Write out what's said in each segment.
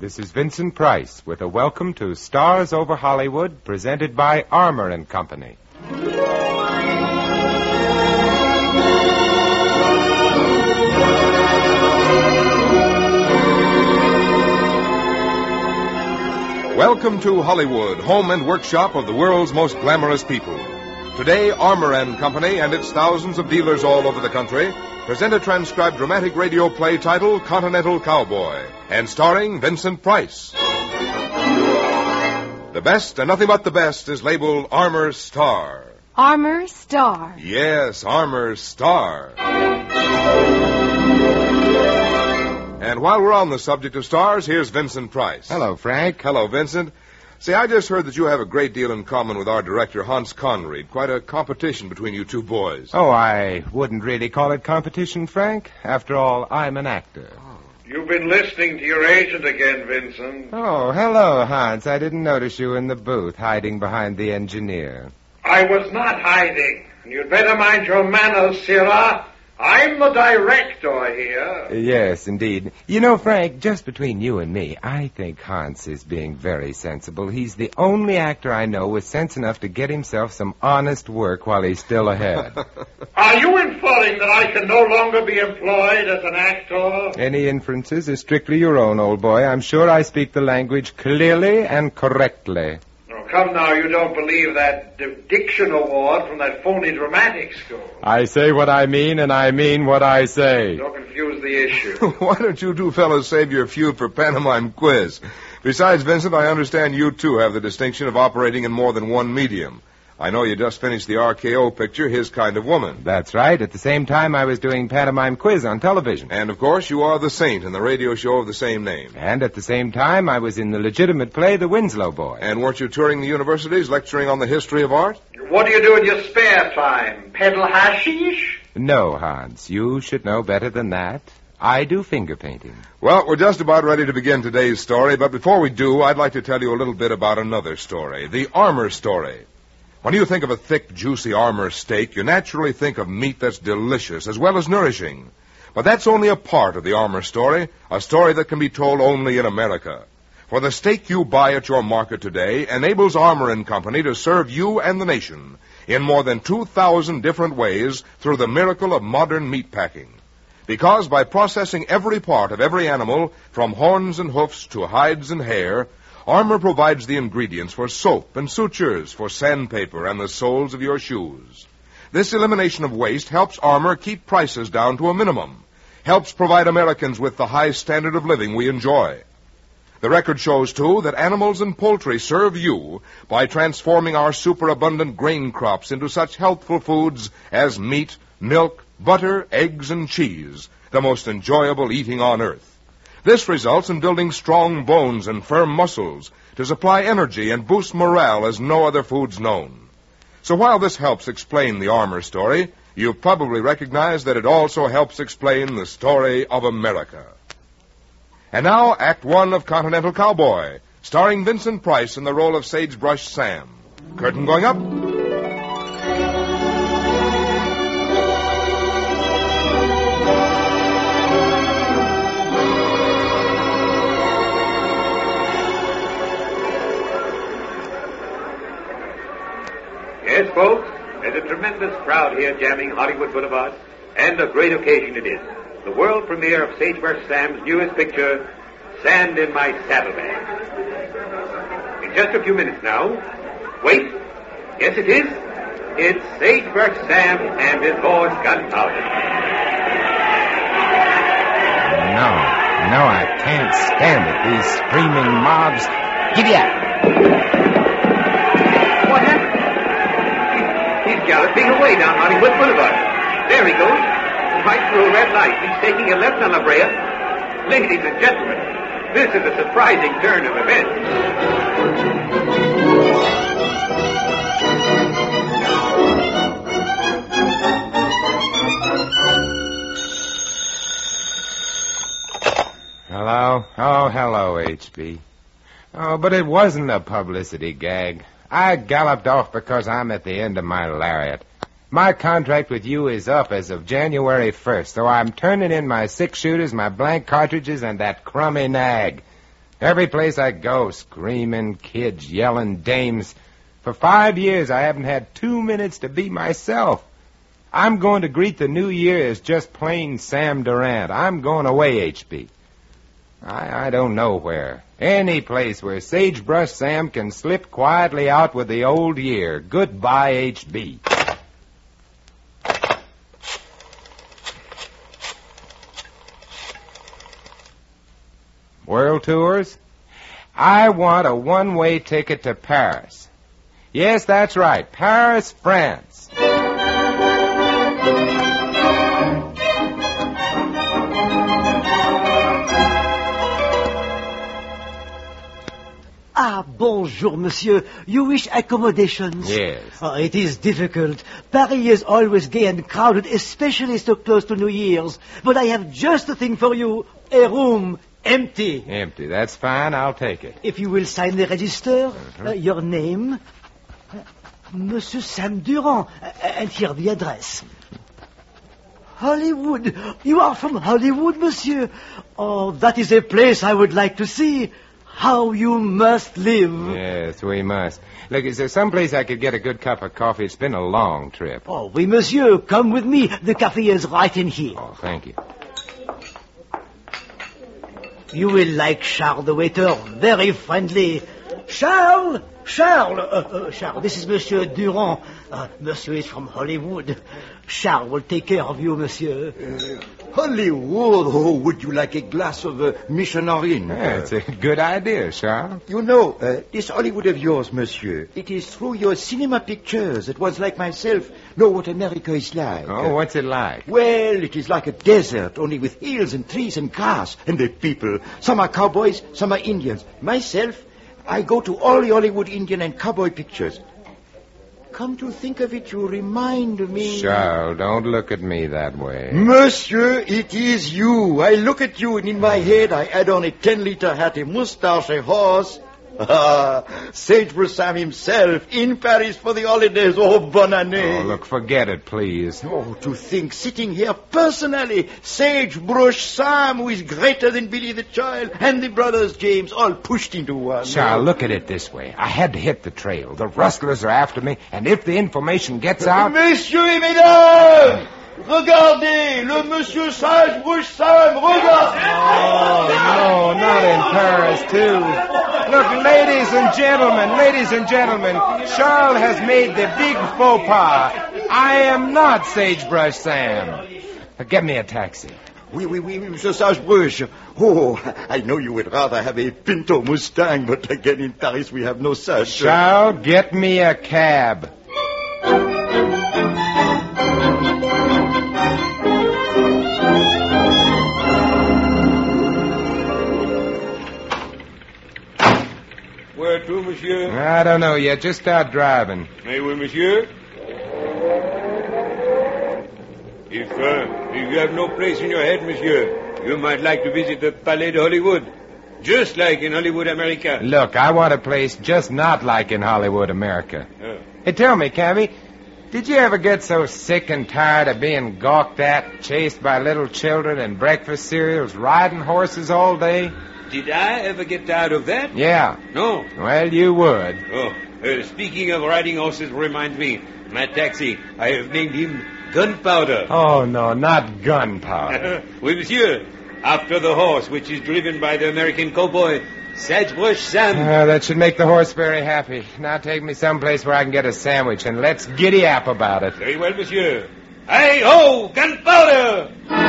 This is Vincent Price with a welcome to Stars Over Hollywood, presented by Armour and Company. Welcome to Hollywood, home and workshop of the world's most glamorous people. Today, Armour and Company and its thousands of dealers all over the country present a transcribed dramatic radio play titled Continental Cowboy, and starring Vincent Price. The best and nothing but the best is labeled Armour Star. Armour Star? Yes, Armour Star. And while we're on the subject of stars, here's Vincent Price. Hello, Frank. Hello, Vincent. See, I just heard that you have a great deal in common with our director, Hans Conried. Quite a competition between you two boys. Oh, I wouldn't really call it competition, Frank. After all, I'm an actor. You've been listening to your agent again, Vincent. Oh, hello, Hans. I didn't notice you in the booth, hiding behind the engineer. I was not hiding. You'd better mind your manners, Sirrah. I'm the director here. Yes, indeed. You know, Frank, just between you and me, I think Hans is being very sensible. He's the only actor I know with sense enough to get himself some honest work while he's still ahead. Are you inferring that I can no longer be employed as an actor? Any inferences are strictly your own, old boy. I'm sure I speak the language clearly and correctly. Come now, you don't believe that diction award from that phony dramatic school. I say what I mean, and I mean what I say. Don't confuse the issue. Why don't you two fellows save your feud for pantomime quiz? Besides, Vincent, I understand you too have the distinction of operating in more than one medium. I know you just finished the RKO picture, His Kind of Woman. That's right. At the same time, I was doing pantomime quiz on television. And, of course, you are the Saint in the radio show of the same name. And at the same time, I was in the legitimate play, The Winslow Boy. And weren't you touring the universities, lecturing on the history of art? What do you do in your spare time? Peddle hashish? No, Hans. You should know better than that. I do finger painting. Well, we're just about ready to begin today's story, but before we do, I'd like to tell you a little bit about another story, the Armour story. When you think of a thick, juicy Armour steak, you naturally think of meat that's delicious as well as nourishing. But that's only a part of the Armour story, a story that can be told only in America. For the steak you buy at your market today enables Armour and Company to serve you and the nation in more than 2,000 different ways through the miracle of modern meat packing. Because by processing every part of every animal, from horns and hoofs to hides and hair, Armour provides the ingredients for soap and sutures, for sandpaper and the soles of your shoes. This elimination of waste helps Armour keep prices down to a minimum, helps provide Americans with the high standard of living we enjoy. The record shows, too, that animals and poultry serve you by transforming our superabundant grain crops into such healthful foods as meat, milk, butter, eggs, and cheese, the most enjoyable eating on earth. This results in building strong bones and firm muscles to supply energy and boost morale as no other food's known. So while this helps explain the Armour story, you've probably recognized that it also helps explain the story of America. And now, Act One of Continental Cowboy, starring Vincent Price in the role of Sagebrush Sam. Curtain going up. Yes, folks, there's a tremendous crowd here jamming Hollywood Boulevard, and a great occasion it is. The world premiere of Sagebrush Sam's newest picture, Sand in My Saddlebag. In just a few minutes now. Wait. Yes, it is. It's Sagebrush Sam and his horse Gunpowder. No, I can't stand it. These screaming mobs. Giddy up! What happened? He's galloping away down Hollywood Boulevard. There he goes. Right through a red light. He's taking a left on La Brea. Ladies and gentlemen, this is a surprising turn of events. Hello? Oh, hello, H.B. Oh, but it wasn't a publicity gag. I galloped off because I'm at the end of my lariat. My contract with you is up as of January 1st, so I'm turning in my 6-shooters, my blank cartridges, and that crummy nag. Every place I go, screaming kids, yelling dames. For 5 years, I haven't had 2 minutes to be myself. I'm going to greet the new year as just plain Sam Durant. I'm going away, H.B. I don't know where. Any place where Sagebrush Sam can slip quietly out with the old year. Goodbye, H.B. World tours? I want a one-way ticket to Paris. Yes, that's right. Paris, France. Ah, bonjour, monsieur. You wish accommodations? Yes. Oh, it is difficult. Paris is always gay and crowded, especially so close to New Year's. But I have just the thing for you. A room. Empty. Empty. That's fine. I'll take it. If you will sign the register, your name, Monsieur Sam Durand, and here the address. Hollywood. You are from Hollywood, monsieur. Oh, that is a place I would like to see. How you must live. Yes, we must. Look, is there some place I could get a good cup of coffee? It's been a long trip. Oh, oui, monsieur. Come with me. The cafe is right in here. Oh, thank you. You will like Charles the waiter. Very friendly. Charles! Charles, this is Monsieur Durand. Monsieur is from Hollywood. Charles will take care of you, monsieur. Hollywood? Oh, would you like a glass of missionary? Yeah, it's a good idea, Charles. You know, this Hollywood of yours, monsieur, it is through your cinema pictures that ones like myself know what America is like. Oh, what's it like? Well, it is like a desert, only with hills and trees and grass. And the people, some are cowboys, some are Indians. Myself, I go to all the Hollywood Indian and cowboy pictures. Come to think of it, you remind me... Charles, don't look at me that way. Monsieur, it is you. I look at you, and in my head I add on a 10-liter hat, a mustache, a horse. Sagebrush Sam himself, in Paris for the holidays. Oh, bonne année. Oh, look, forget it, please. Oh, to think, sitting here personally, Sagebrush Sam, who is greater than Billy the Child, and the brothers James, all pushed into one. Charles, look at it this way. I had to hit the trail. The rustlers are after me, and if the information gets out... Messieurs et mesdames! Regardez, le Monsieur Sagebrush Sam, regardez! Oh, no, not in Paris, too. Look, ladies and gentlemen, Charles has made the big faux pas. I am not Sagebrush Sam. Get me a taxi. Oui, Monsieur Sagebrush. Oh, I know you would rather have a Pinto Mustang, but again in Paris we have no such. Charles, get me a cab. Where to, monsieur? I don't know yet. Just start driving. Mais oui, monsieur. If you have no place in your head, monsieur, you might like to visit the Palais de Hollywood. Just like in Hollywood, America. Look, I want a place just not like in Hollywood, America. Hey, tell me, Cabby, did you ever get so sick and tired of being gawked at, chased by little children and breakfast cereals, riding horses all day? Did I ever get tired of that? Yeah. No. Well, you would. Oh, speaking of riding horses reminds me, my taxi, I have named him Gunpowder. Oh, no, not Gunpowder. Oui, monsieur. After the horse, which is driven by the American cowboy, Sagebrush Sam. That should make the horse very happy. Now take me someplace where I can get a sandwich, and let's giddy-ap about it. Very well, monsieur. Hey-ho, Gunpowder!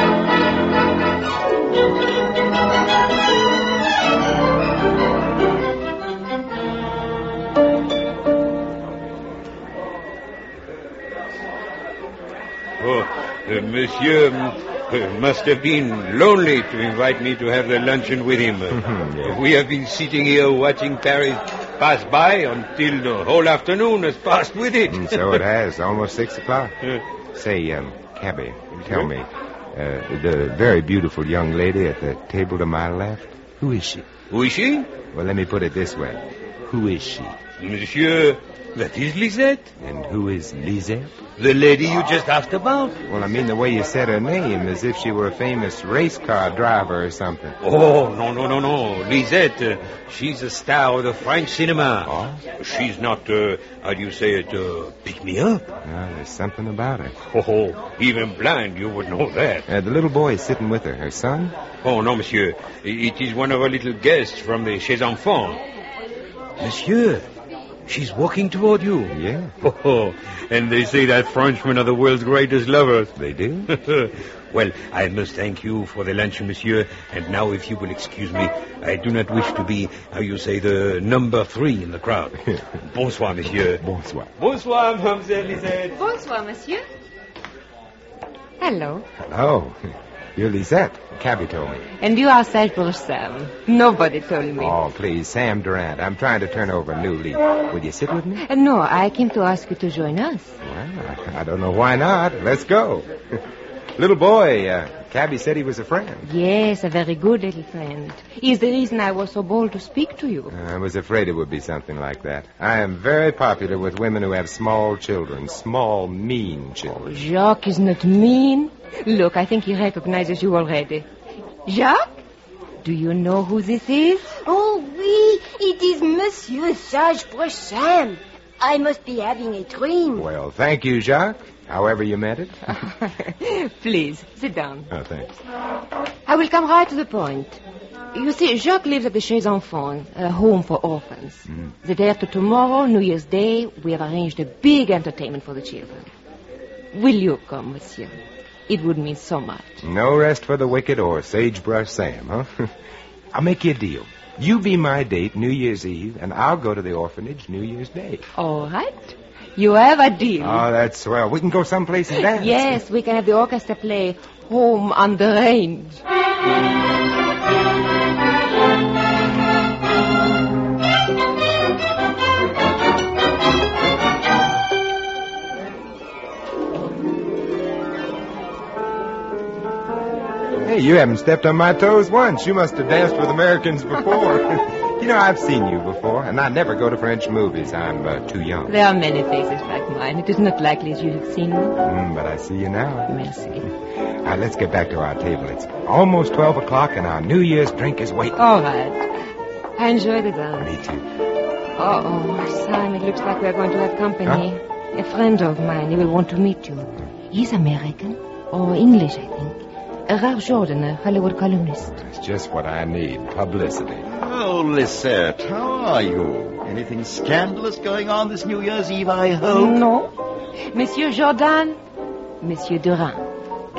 Monsieur must have been lonely to invite me to have the luncheon with him. Yeah. We have been sitting here watching Paris pass by until the whole afternoon has passed with it. So it has. Almost 6 o'clock. Say, Cabby, tell me, the very beautiful young lady at the table to my left, who is she? Who is she? Well, let me put it this way. Who is she? Monsieur, That is Lisette. And who is Lisette? The lady you just asked about. Well, I mean the way you said her name, as if she were a famous race car driver or something. Oh, no. Lisette, she's a star of the French cinema. Oh? She's not, how do you say it, pick-me-up. No, there's something about her. Oh, even blind, you would know that. The little boy is sitting with her. Her son? Oh, no, monsieur. It is one of our little guests from the Chez Enfants. Monsieur, she's walking toward you. Yeah. Oh, and they say that Frenchmen are the world's greatest lovers. They do? Well, I must thank you for the luncheon, monsieur. And now, if you will excuse me, I do not wish to be, how you say, the number 3 in the crowd. Bonsoir, monsieur. Bonsoir. Bonsoir, mademoiselle Lisette. Bonsoir, monsieur. Hello. Hello. You're Lisette. Cabby told me. And you are Sagebrush Sam. Nobody told me. Oh, please, Sam Durant. I'm trying to turn over a new leaf. Will you sit with me? No, I came to ask you to join us. Well, I don't know why not. Let's go. Little boy, Cabby said he was a friend. Yes, a very good little friend. He's the reason I was so bold to speak to you. I was afraid it would be something like that. I am very popular with women who have small children. Small, mean children. Jacques is not mean. Look, I think he recognizes you already. Jacques? Do you know who this is? Oh, oui, it is Monsieur Sagebrush Sam. I must be having a dream. Well, thank you, Jacques. However you meant it. Please, sit down. Oh, thanks. I will come right to the point. You see, Jacques lives at the Chez Enfants, a home for orphans. The day after tomorrow, New Year's Day, we have arranged a big entertainment for the children. Will you come, monsieur? It would mean so much. No rest for the wicked or Sagebrush Sam, huh? I'll make you a deal. You be my date New Year's Eve, and I'll go to the orphanage New Year's Day. All right. You have a deal. Oh, that's swell. We can go someplace and dance. Yes, we can have the orchestra play Home on the Range. Hey, you haven't stepped on my toes once. You must have danced with Americans before. You know, I've seen you before, and I never go to French movies. I'm too young. There are many faces like mine. It is not likely as you have seen me. But I see you now. Merci. Now, let's get back to our table. It's almost 12 o'clock, and our New Year's drink is waiting. All right. I enjoy the dance. Me too. Oh, Sam, it looks like we're going to have company. Huh? A friend of mine, he will want to meet you. He's American, or English, I think. Ralph Jordan, a Hollywood columnist. It's just what I need, publicity. Oh, Lisette, how are you? Anything scandalous going on this New Year's Eve, I hope? No. Monsieur Jordan, Monsieur Durant.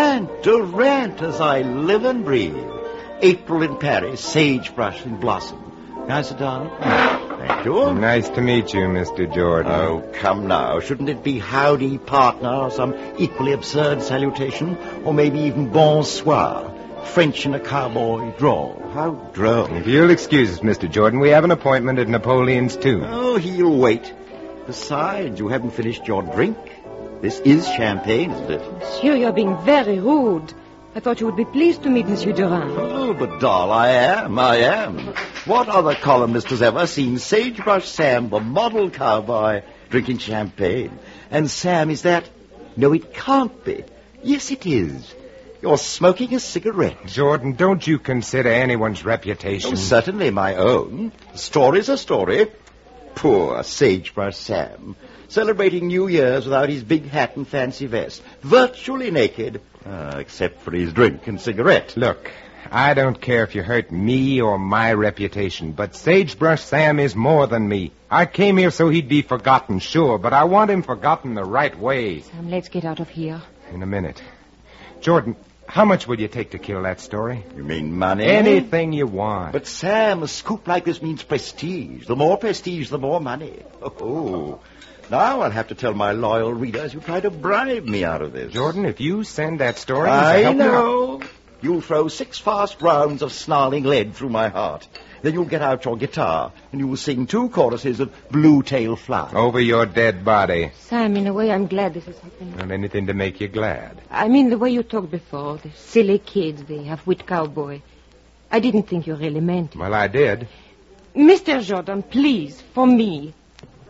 Durant, as I live and breathe. April in Paris, sagebrush in blossom. Nice, darling. Thank you. Nice to meet you, Mr. Jordan. Oh, come now. Shouldn't it be howdy, partner, or some equally absurd salutation? Or maybe even bonsoir, French in a cowboy drawl. How droll. If you'll excuse us, Mr. Jordan, we have an appointment at Napoleon's tomb. Oh, he'll wait. Besides, you haven't finished your drink. This is champagne, isn't it? Monsieur, you're being very rude. I thought you would be pleased to meet Monsieur Durant. Oh, but doll, I am. What other columnist has ever seen Sagebrush Sam, the model cowboy, drinking champagne? And Sam, is that? No, it can't be. Yes, it is. You're smoking a cigarette. Jordan, don't you consider anyone's reputation? Oh, certainly my own. A story's a story. Poor Sagebrush Sam, celebrating New Year's without his big hat and fancy vest, virtually naked, except for his drink and cigarette. Look, I don't care if you hurt me or my reputation, but Sagebrush Sam is more than me. I came here so he'd be forgotten, sure, but I want him forgotten the right way. Sam, let's get out of here. In a minute. Jordan, how much will you take to kill that story? You mean money? Anything you want. But, Sam, a scoop like this means prestige. The more prestige, the more money. Oh. Now I'll have to tell my loyal readers you try to bribe me out of this. Jordan, if you send that story... I know. You'll throw 6 fast rounds of snarling lead through my heart. Then you'll get out your guitar, and you will sing 2 choruses of Blue Tail Fly. Over your dead body. Sam, in a way, I'm glad this is happening. Not anything to make you glad. I mean, the way you talked before, the silly kids, the half-wit cowboy. I didn't think you really meant it. Well, I did. Mr. Jordan, please, for me.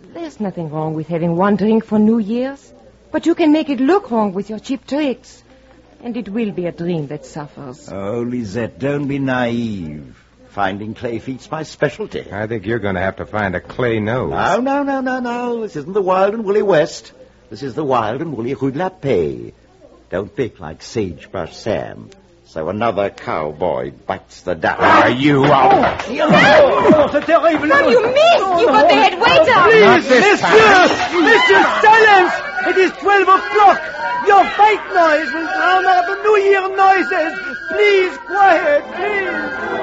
There's nothing wrong with having one drink for New Year's. But you can make it look wrong with your cheap tricks. And it will be a dream that suffers. Oh, Lisette, don't be naive. Finding clay feet's my specialty. I think you're going to have to find a clay nose. No. This isn't the wild and woolly West. This is the wild and woolly Rue de la Paix. Don't pick like Sagebrush Sam. So another cowboy bites the dust. Are you out? C'est terrible. Sam, you missed! You got the head waiter! Please, Monsieur, silence! It is 12 o'clock. Your fight noise will drown out the New Year noises. Please, quiet, please.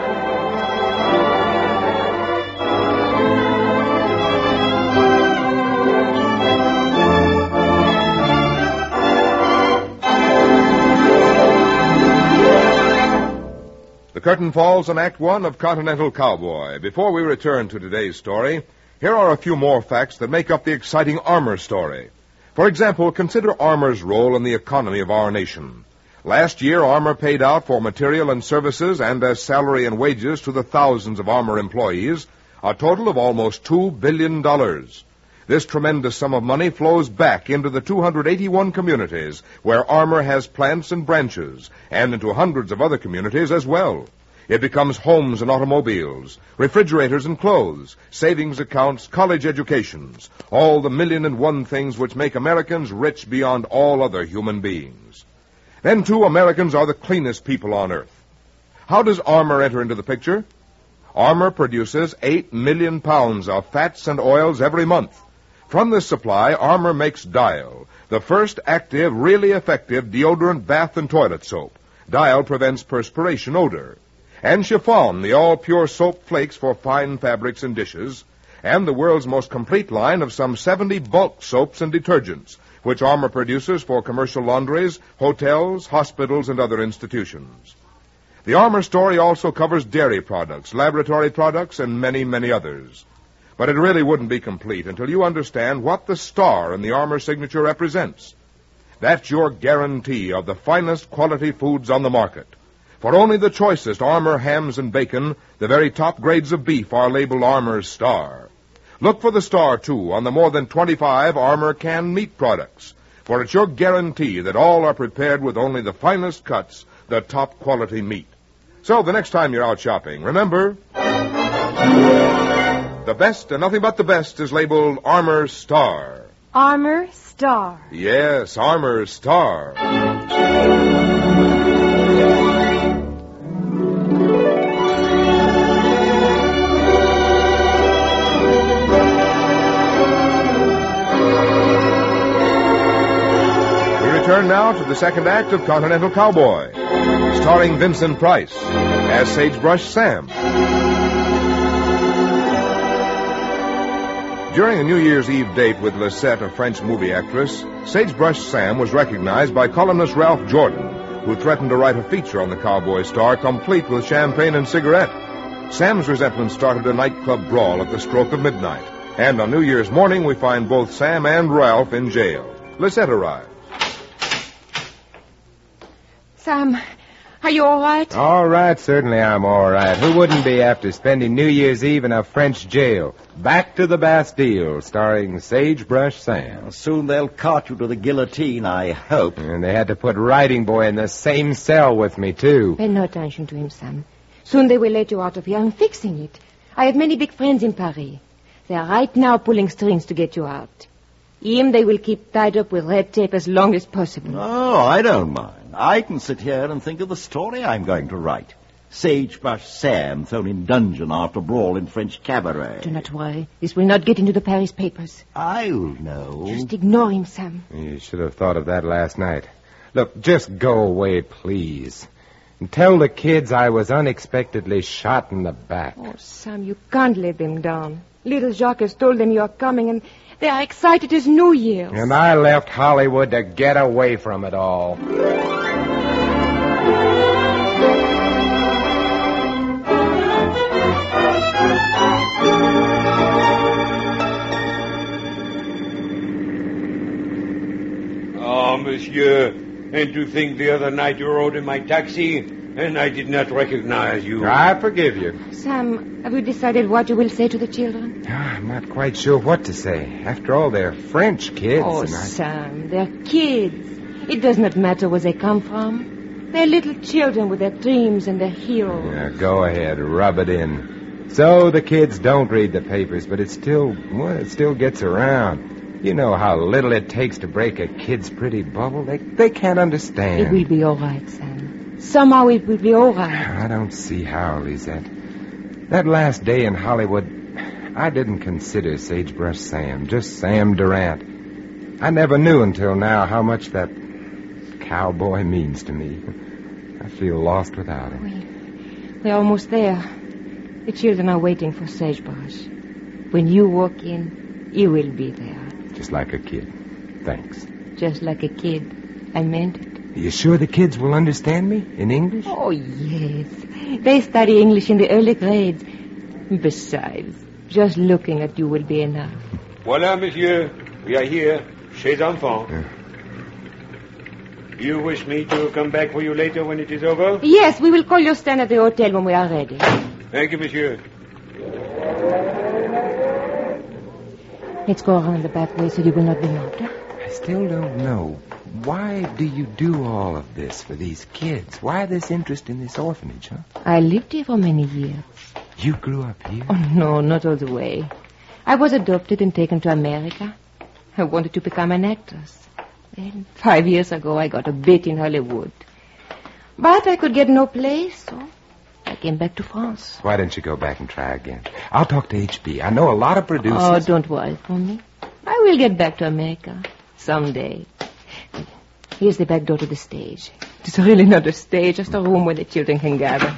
The curtain falls on Act One of Continental Cowboy. Before we return to today's story, here are a few more facts that make up the exciting Armour story. For example, consider Armour's role in the economy of our nation. Last year, Armour paid out for material and services and as salary and wages to the thousands of Armour employees a total of almost $2 billion. This tremendous sum of money flows back into the 281 communities where Armour has plants and branches, and into hundreds of other communities as well. It becomes homes and automobiles, refrigerators and clothes, savings accounts, college educations, all the 1,000,001 things which make Americans rich beyond all other human beings. Then, too, Americans are the cleanest people on earth. How does Armour enter into the picture? Armour produces 8 million pounds of fats and oils every month. From this supply, Armour makes Dial, the first active, really effective deodorant bath and toilet soap. Dial prevents perspiration odor. And Chiffon, the all-pure soap flakes for fine fabrics and dishes. And the world's most complete line of some 70 bulk soaps and detergents, which Armour produces for commercial laundries, hotels, hospitals, and other institutions. The Armour story also covers dairy products, laboratory products, and many, many others. But it really wouldn't be complete until you understand what the star in the Armour signature represents. That's your guarantee of the finest quality foods on the market. For only the choicest Armour hams and bacon, the very top grades of beef, are labeled Armour's Star. Look for the star, too, on the more than 25 Armour canned meat products, for it's your guarantee that all are prepared with only the finest cuts, the top quality meat. So the next time you're out shopping, remember, the best and nothing but the best is labeled Armour Star. Armour Star. Yes, Armour Star. We return now to the second act of Continental Cowboy, starring Vincent Price as Sagebrush Sam. During a New Year's Eve date with Lisette, a French movie actress, Sagebrush Sam was recognized by columnist Ralph Jordan, who threatened to write a feature on the cowboy star complete with champagne and cigarette. Sam's resentment started a nightclub brawl at the stroke of midnight, and on New Year's morning we find both Sam and Ralph in jail. Lisette arrives. Sam, are you all right? All right, certainly I'm all right. Who wouldn't be after spending New Year's Eve in a French jail? Back to the Bastille, starring Sagebrush Sam. Soon they'll cart you to the guillotine, I hope. And they had to put Writing Boy in the same cell with me, too. Pay no attention to him, Sam. Soon they will let you out of here. I'm fixing it. I have many big friends in Paris. They are right now pulling strings to get you out. Him they will keep tied up with red tape as long as possible. Oh, I don't mind. I can sit here and think of the story I'm going to write. Sagebrush Sam thrown in dungeon after brawl in French cabaret. Do not worry. This will not get into the Paris papers. I'll know. Just ignore him, Sam. You should have thought of that last night. Look, just go away, please. And tell the kids I was unexpectedly shot in the back. Oh, Sam, you can't let them down. Little Jacques has told them you are coming, and they are excited as New Year's. And I left Hollywood to get away from it all. Oh, monsieur. And to think the other night you rode in my taxi, And I did not recognize you. I forgive you. Sam, have you decided what you will say to the children? I'm not quite sure what to say. After all, they're French kids. Oh, and Sam, they're kids. It does not matter where they come from. They're little children with their dreams and their heroes. Yeah, go ahead, rub it in. So the kids don't read the papers, but it still gets around. You know how little it takes to break a kid's pretty bubble. They can't understand. It will be all right, Sam. Somehow it will be all right. I don't see how, Lisette. That last day in Hollywood, I didn't consider Sagebrush Sam, just Sam Durant. I never knew until now how much that cowboy means to me. I feel lost without him. We're almost there. The children are waiting for Sagebrush. When you walk in, he will be there. Just like a kid. Thanks. Just like a kid. I meant it. Are you sure the kids will understand me in English? Oh, yes. They study English in the early grades. Besides, just looking at you will be enough. Voilà, monsieur. We are here, chez enfants. Yeah. You wish me to come back for you later when it is over? Yes, we will call your stand at the hotel when we are ready. Thank you, monsieur. Let's go around the back way so you will not be noticed. I still don't know. Why do you do all of this for these kids? Why this interest in this orphanage, huh? I lived here for many years. You grew up here? Oh, no, not all the way. I was adopted and taken to America. I wanted to become an actress. Then 5 years ago, I got a bit in Hollywood. But I could get no place, so I came back to France. Why don't you go back and try again? I'll talk to HB. I know a lot of producers. Oh, don't worry for me. I will get back to America someday. Here's the back door to the stage. It's really not a stage, just a room where the children can gather.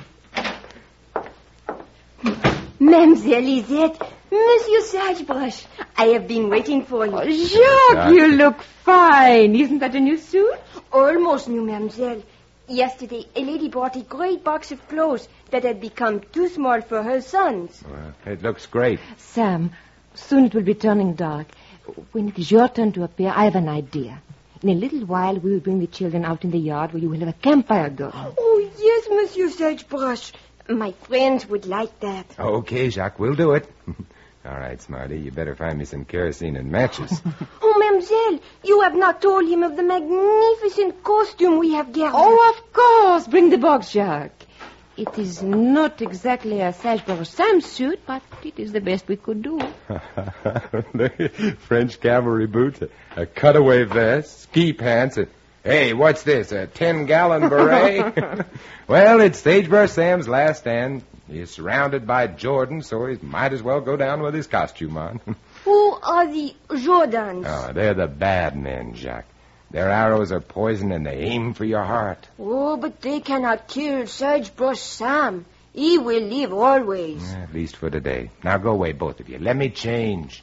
Mademoiselle Lisette, Monsieur Sagebrush, I have been waiting for you. Oh, Jacques, you look fine. Isn't that a new suit? Almost new, mademoiselle. Yesterday, a lady brought a great box of clothes that had become too small for her sons. Well, it looks great. Sam, soon it will be turning dark. When it is your turn to appear, I have an idea. In a little while, we will bring the children out in the yard where you will have a campfire going. Oh, yes, Monsieur Sagebrush. My friends would like that. Okay, Jacques, we'll do it. All right, Smarty, you better find me some kerosene and matches. Oh, mademoiselle, you have not told him of the magnificent costume we have gathered. Oh, of course. Bring the box, Jacques. It is not exactly a Sagebrush Sam suit, but it is the best we could do. French cavalry boots, a cutaway vest, ski pants, and... Hey, what's this, a 10-gallon beret? Well, it's Sagebrush Sam's last stand. He's surrounded by Jordans, so he might as well go down with his costume on. Who are the Jordans? Oh, they're the bad men, Jacques. Their arrows are poison and they aim for your heart. Oh, but they cannot kill Sagebrush Sam. He will live always. At least for today. Now go away, both of you. Let me change.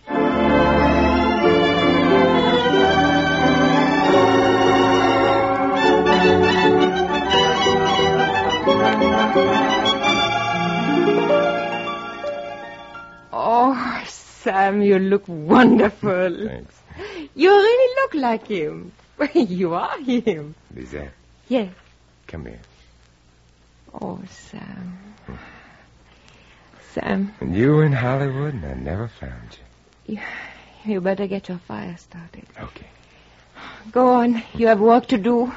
Oh, Sam, you look wonderful. Thanks. You really look like him. You are him. Lisette, Yes. come here. Oh, Sam. Sam, And you in Hollywood, and I never found you. you better get your fire started. Okay. Go on. You have work to do.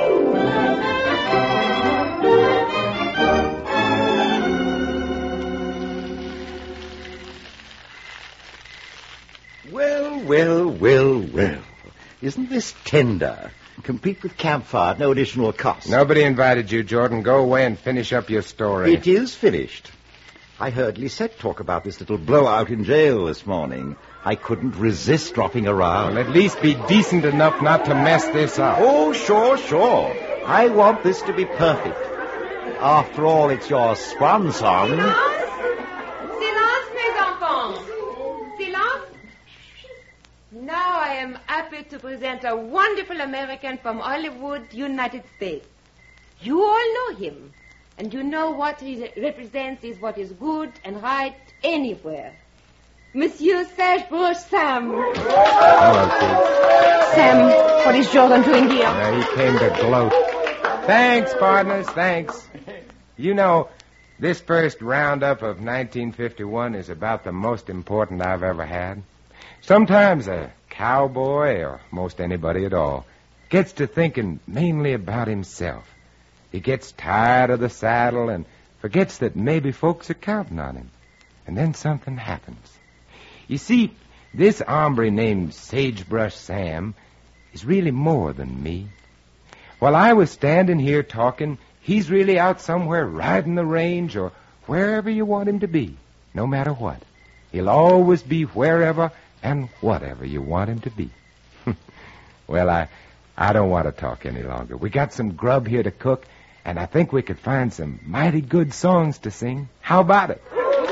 Well. Isn't this tender? Complete with campfire, no additional cost. Nobody invited you, Jordan. Go away and finish up your story. It is finished. I heard Lisette talk about this little blowout in jail this morning. I couldn't resist dropping around. Well, at least be decent enough not to mess this up. Oh, sure. I want this to be perfect. After all, it's your swan song. Silence, mes enfants. Silence. Now I am happy to present a wonderful American from Hollywood, United States. You all know him, and you know what he represents is what is good and right anywhere. Monsieur Sagebrush Sam. Hello, kid. Sam, what is Jordan doing here? He came to gloat. Thanks, partners, thanks. You know, this first roundup of 1951 is about the most important I've ever had. Sometimes a cowboy, or most anybody at all, gets to thinking mainly about himself. He gets tired of the saddle and forgets that maybe folks are counting on him. And then something happens. You see, this hombre named Sagebrush Sam is really more than me. While I was standing here talking, he's really out somewhere riding the range or wherever you want him to be, no matter what. He'll always be wherever and whatever you want him to be. Well, I don't want to talk any longer. We got some grub here to cook, and I think we could find some mighty good songs to sing. How about it?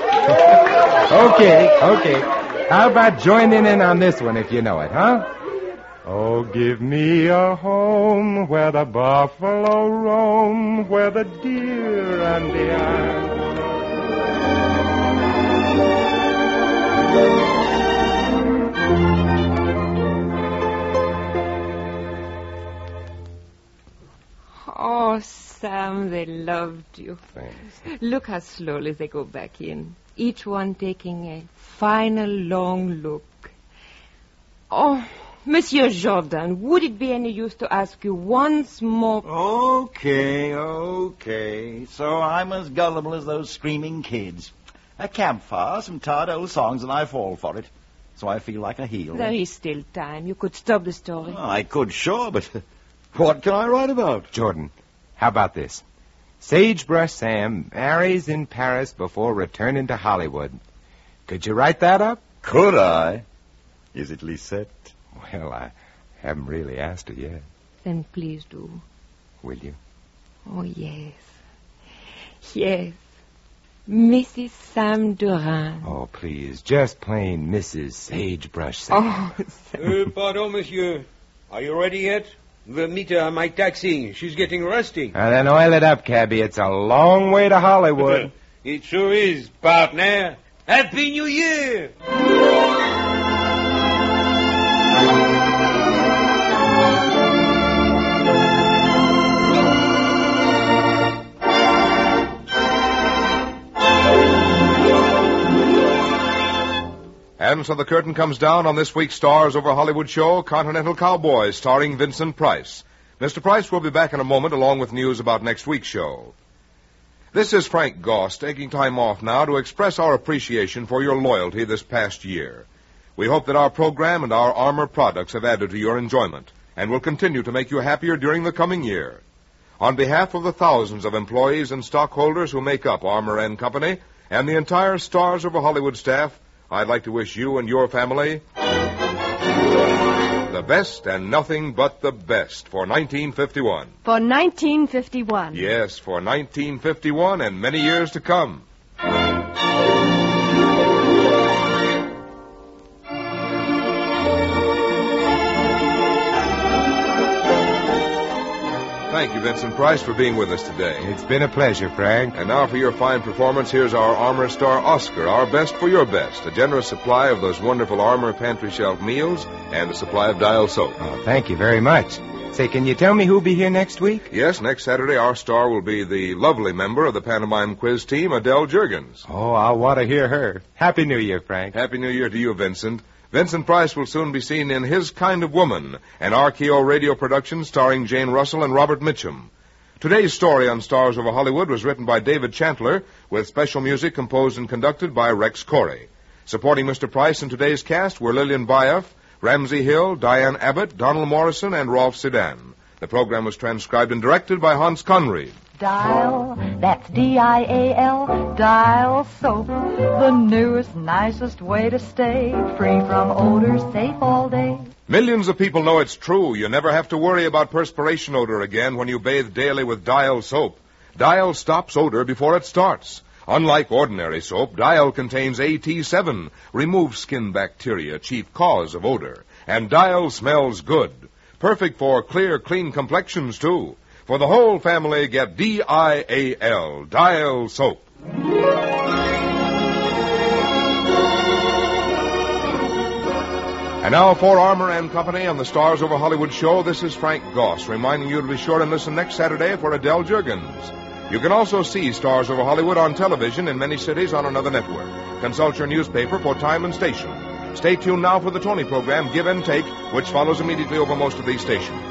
Okay. How about joining in on this one if you know it, huh? Oh, give me a home where the buffalo roam, where the deer and the Oh, Sam, they loved you. Thanks. Look how slowly they go back in, each one taking a final long look. Oh, Monsieur Jordan, would it be any use to ask you once more? Okay. So I'm as gullible as those screaming kids. A campfire, some tired old songs, and I fall for it. So I feel like a heel. There is still time. You could stop the story. Oh, I could, sure, but what can I write about? Jordan, how about this? Sagebrush Sam marries in Paris before returning to Hollywood. Could you write that up? Could I? Is it Lisette? Well, I haven't really asked her yet. Then please do. Will you? Oh, yes. Yes. Mrs. Sam Durant. Oh, please, just plain Mrs. Sagebrush Sam. Oh, Sam. Pardon, monsieur. Are you ready yet? The meter on my taxi. She's getting rusty. Then oil it up, cabby. It's a long way to Hollywood. It sure is, partner. Happy New Year! And so the curtain comes down on this week's Stars Over Hollywood show, Continental Cowboys, starring Vincent Price. Mr. Price will be back in a moment along with news about next week's show. This is Frank Goss taking time off now to express our appreciation for your loyalty this past year. We hope that our program and our Armor products have added to your enjoyment and will continue to make you happier during the coming year. On behalf of the thousands of employees and stockholders who make up Armor and Company and the entire Stars Over Hollywood staff, I'd like to wish you and your family the best and nothing but the best for 1951. For 1951. Yes, for 1951 and many years to come. Thank you, Vincent Price, for being with us today. It's been a pleasure, Frank. And now for your fine performance, here's our Armor star, Oscar, our best for your best. A generous supply of those wonderful Armor pantry shelf meals and a supply of Dial soap. Oh, thank you very much. Say, can you tell me who'll be here next week? Yes, next Saturday our star will be the lovely member of the pantomime quiz team, Adele Juergens. Oh, I'll want to hear her. Happy New Year, Frank. Happy New Year to you, Vincent. Vincent Price will soon be seen in His Kind of Woman, an RKO radio production starring Jane Russell and Robert Mitchum. Today's story on Stars Over Hollywood was written by David Chandler, with special music composed and conducted by Rex Corey. Supporting Mr. Price in today's cast were Lillian Buyeff, Ramsey Hill, Diane Abbott, Donald Morrison, and Rolf Sedan. The program was transcribed and directed by Hans Conried. Dial, that's D-I-A-L, Dial soap. The newest, nicest way to stay free from odors, safe all day. Millions of people know it's true. You never have to worry about perspiration odor again when you bathe daily with Dial soap. Dial stops odor before it starts. Unlike ordinary soap, Dial contains AT7, removes skin bacteria, chief cause of odor. And Dial smells good. Perfect for clear, clean complexions, too. For the whole family, get D-I-A-L, Dial soap. And now for Armour and Company on the Stars Over Hollywood show, this is Frank Goss, reminding you to be sure and listen next Saturday for Adele Juergens. You can also see Stars Over Hollywood on television in many cities on another network. Consult your newspaper for time and station. Stay tuned now for the Tony program, Give and Take, which follows immediately over most of these stations.